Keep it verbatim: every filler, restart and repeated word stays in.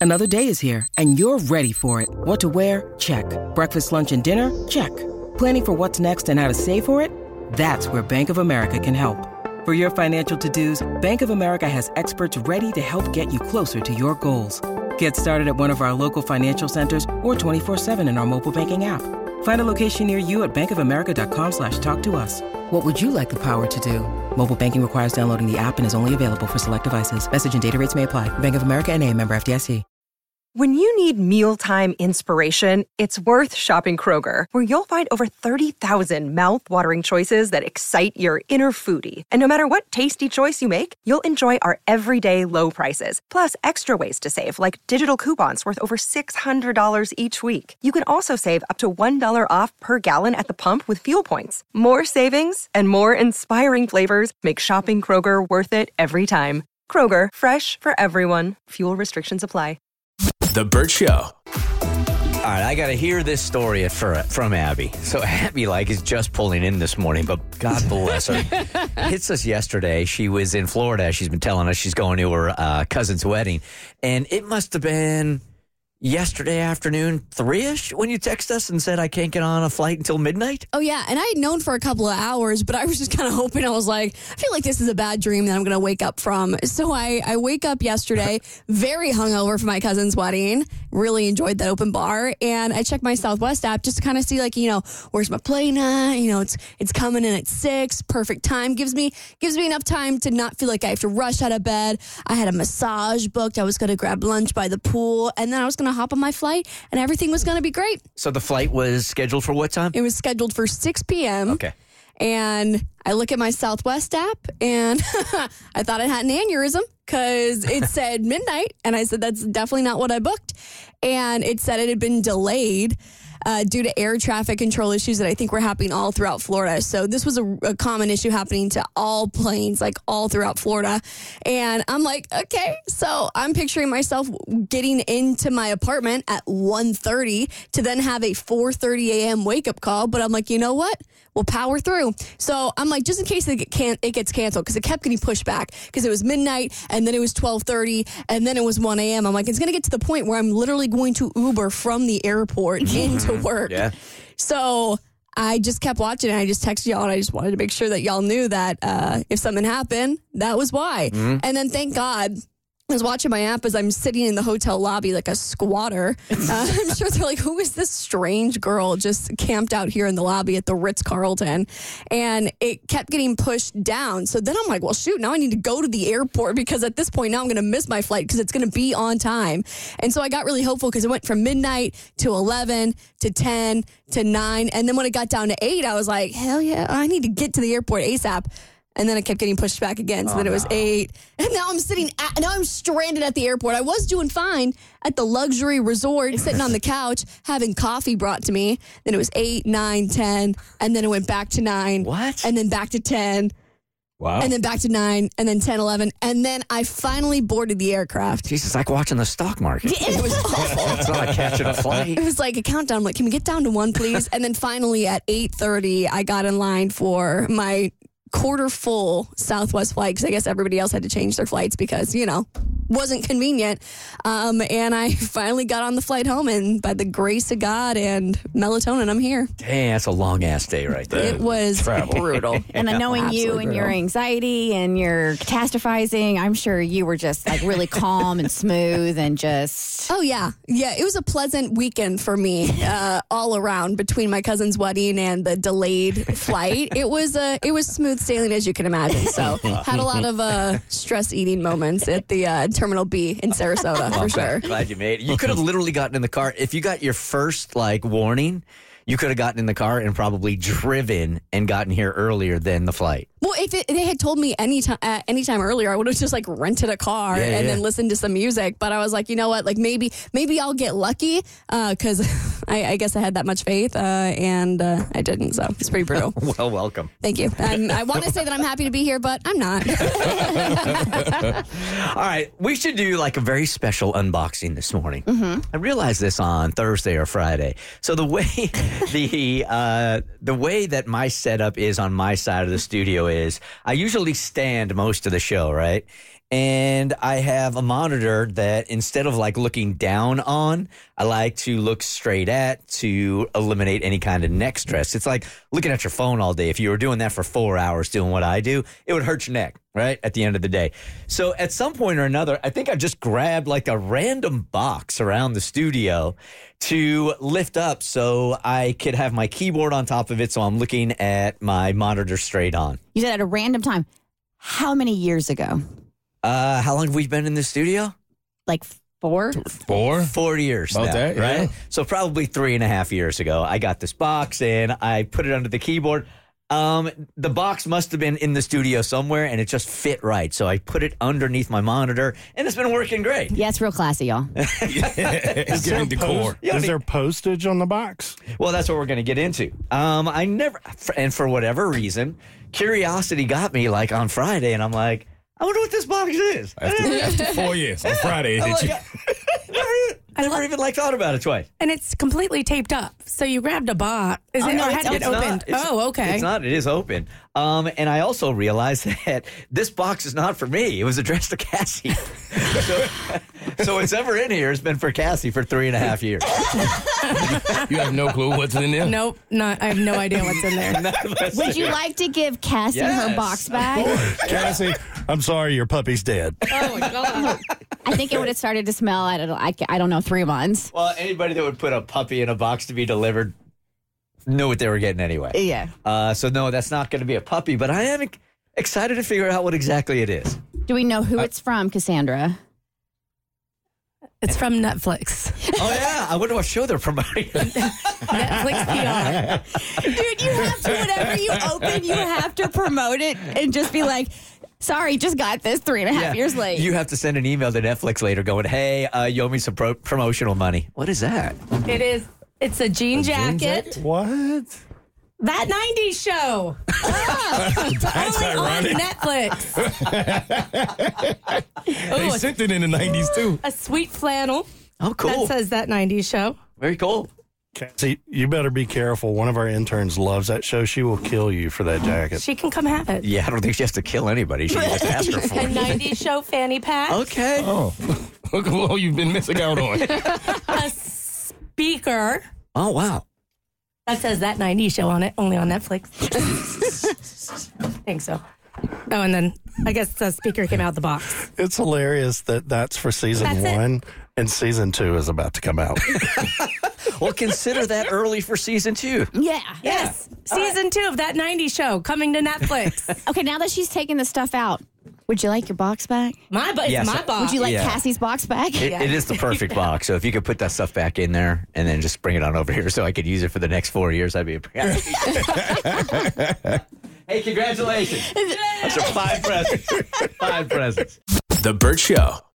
Another day is here, and you're ready for it. What to wear? Check. Breakfast, lunch, and dinner? Check. Planning for what's next and how to save for it? That's where Bank of America can help. For your financial to-dos, Bank of America has experts ready to help get you closer to your goals. Get started at one of our local financial centers or twenty-four seven in our mobile banking app. Find a location near you at bankofamerica.com slash talk to us. What would you like the power to do? Mobile banking requires downloading the app and is only available for select devices. Message and data rates may apply. Bank of America N A, member F D I C. When you need mealtime inspiration, it's worth shopping Kroger, where you'll find over thirty thousand mouth-watering choices that excite your inner foodie. And no matter what tasty choice you make, you'll enjoy our everyday low prices, plus extra ways to save, like digital coupons worth over six hundred dollars each week. You can also save up to one dollar off per gallon at the pump with fuel points. More savings and more inspiring flavors make shopping Kroger worth it every time. Kroger, fresh for everyone. Fuel restrictions apply. The Burt Show. All right, I got to hear this story for, from Abby. So Abby, like, is just pulling in this morning, but God bless her. Hits us yesterday. She was in Florida. She's been telling us she's going to her uh, cousin's wedding. And it must have been yesterday afternoon, three-ish, when you text us and said, I can't get on a flight until midnight? Oh, yeah. And I had known for a couple of hours, but I was just kind of hoping. I was like, I feel like this is a bad dream that I'm going to wake up from. So I, I wake up yesterday, very hungover for my cousin's wedding. Really enjoyed that open bar. And I checked my Southwest app just to kind of see, like, you know, where's my plane at? You know, it's it's coming in at six. Perfect time. Gives me gives me enough time to not feel like I have to rush out of bed. I had a massage booked. I was going to grab lunch by the pool. And then I was going to hop on my flight, and everything was going to be great. So the flight was scheduled for what time? It was scheduled for six p.m. Okay. And I look at my Southwest app, and I thought I had an aneurysm because it said midnight. And I said, that's definitely not what I booked. And it said it had been delayed uh, due to air traffic control issues that I think were happening all throughout Florida. So this was a, a common issue happening to all planes, like all throughout Florida. And I'm like, okay. So I'm picturing myself getting into my apartment at one thirty to then have a four thirty a.m. wake-up call. But I'm like, you know what? We'll power through. So I'm like, just in case it, get can- it gets canceled, because it kept getting pushed back, because it was midnight, and then it was twelve thirty, and then it was one a.m. I'm like, it's going to get to the point where I'm literally going to Uber from the airport into work. Yeah. So I just kept watching, and I just texted y'all, and I just wanted to make sure that y'all knew that uh, if something happened, that was why. Mm-hmm. And then thank God, I was watching my app as I'm sitting in the hotel lobby like a squatter. Uh, I'm sure they're like, who is this strange girl just camped out here in the lobby at the Ritz-Carlton? And it kept getting pushed down. So then I'm like, well, shoot, now I need to go to the airport, because at this point now I'm going to miss my flight because it's going to be on time. And so I got really hopeful, because it went from midnight to eleven to ten to nine. And then when it got down to eight, I was like, hell yeah, I need to get to the airport ASAP. And then it kept getting pushed back again. So oh, then it was no. eight. And now I'm sitting at, now I'm stranded at the airport. I was doing fine at the luxury resort, sitting on the couch, having coffee brought to me. Then it was eight, nine, ten. And then it went back to nine. What? And then back to ten. Wow. And then back to nine. And then ten, eleven. And then I finally boarded the aircraft. Jesus, it's like watching the stock market. It was awful. It's not like catching a flight. It was like a countdown. I'm like, can we get down to one, please? And then finally at eight thirty, I got in line for my quarter full Southwest flight, because I guess everybody else had to change their flights because, you know, wasn't convenient. Um, and I finally got on the flight home, and by the grace of God and melatonin, I'm here. Dang, that's a long ass day right there. It was brutal. And then knowing Absolutely you and brutal. your anxiety and your catastrophizing, I'm sure you were just like really calm and smooth and just. Oh, yeah. Yeah, it was a pleasant weekend for me uh, all around, between my cousin's wedding and the delayed flight. It was uh, it was smooth sailing, as you can imagine. So had a lot of uh, stress eating moments at the uh, Terminal B in Sarasota, for sure. Glad you made it. You could have literally gotten in the car. If you got your first, like, warning, you could have gotten in the car and probably driven and gotten here earlier than the flight. Well, if it, they had told me any time, uh, anytime earlier, I would have just like rented a car Yeah, and yeah. then listened to some music. But I was like, you know what? Like maybe, maybe I'll get lucky because uh, I, I guess I had that much faith uh, and uh, I didn't. So it's pretty brutal. Well, welcome. Thank you. I'm, I want to say that I'm happy to be here, but I'm not. All right, we should do like a very special unboxing this morning. Mm-hmm. I realized this on Thursday or Friday. So the way the uh, the way that my setup is on my side of the studio is I usually stand most of the show, right? And I have a monitor that instead of like looking down on, I like to look straight at to eliminate any kind of neck stress. It's like looking at your phone all day. If you were doing that for four hours doing what I do, it would hurt your neck, right? At the end of the day. So at some point or another, I think I just grabbed like a random box around the studio to lift up so I could have my keyboard on top of it. So I'm looking at my monitor straight on. You said at a random time. How many years ago? Uh, how long have we been in the studio? Like four? Four? Four years About now, that, yeah. right? So probably three and a half years ago, I got this box and I put it under the keyboard. Um, the box must have been in the studio somewhere and it just fit right. So I put it underneath my monitor and it's been working great. Yeah, it's real classy, y'all. It's giving decor. Yeah, Is there postage on the box? Well, that's what we're going to get into. Um, I never, and for whatever reason, curiosity got me like on Friday and I'm like, I wonder what this box is. After, after four years, on Friday, it I'm hit you. like, I never, never even like thought about it twice. And it's completely taped up. So you grabbed a box. Is Oh, it no, or it's had it open. opened? It's- Oh, okay. It's not. It is open. Um, and I also realized that this box is not for me. It was addressed to Cassie. so, so what's ever in here has been for Cassie for three and a half years. You have no clue what's in there? Nope, not. I have no idea what's in there. Would you like to give Cassie Yes. her box back? Cassie, I'm sorry, your puppy's dead. Oh my god! I think it would have started to smell, I don't, know, I, I don't know, three months. Well, anybody that would put a puppy in a box to be delivered knew what they were getting anyway. Yeah. Uh, so no, that's not going to be a puppy, but I am excited to figure out what exactly it is. Do we know who it's from, Cassandra? It's from Netflix. Oh yeah, I wonder what show they're promoting. Netflix P R. Dude, you have to, whenever you open, you have to promote it and just be like, sorry, just got this three and a half Yeah. years late. You have to send an email to Netflix later going, hey, uh, you owe me some pro- promotional money. What is that? It is. It's a jean jacket. What? That nineties show. That's Only on ironic. Netflix. They oh, sent it in the nineties, too. a sweet flannel Oh, cool. that says That nineties Show. Very cool. Cassie, you better be careful. One of our interns loves that show. She will kill you for that jacket. She can come have it. Yeah, I don't think she has to kill anybody. She can just ask her for A it. nineties Show fanny pack. Okay. Oh, look at what you've been missing out on. A speaker Oh, wow. that says That nineties Show on it, only on Netflix. I think so. Oh, and then I guess the speaker came out the box. It's hilarious that that's for season That's it. one and season two is about to come out. Well, consider that early for season two. yeah. Yes. Season two of That nineties Show coming to Netflix. Okay, now that she's taking the stuff out, would you like your box back? My, bu- it's Yes. my box. Would you like Yeah. Cassie's box back? It, it is the perfect box. So if you could put that stuff back in there and then just bring it on over here so I could use it for the next four years, I'd be a Hey, congratulations. Those are five presents. Five presents. The Burt Show.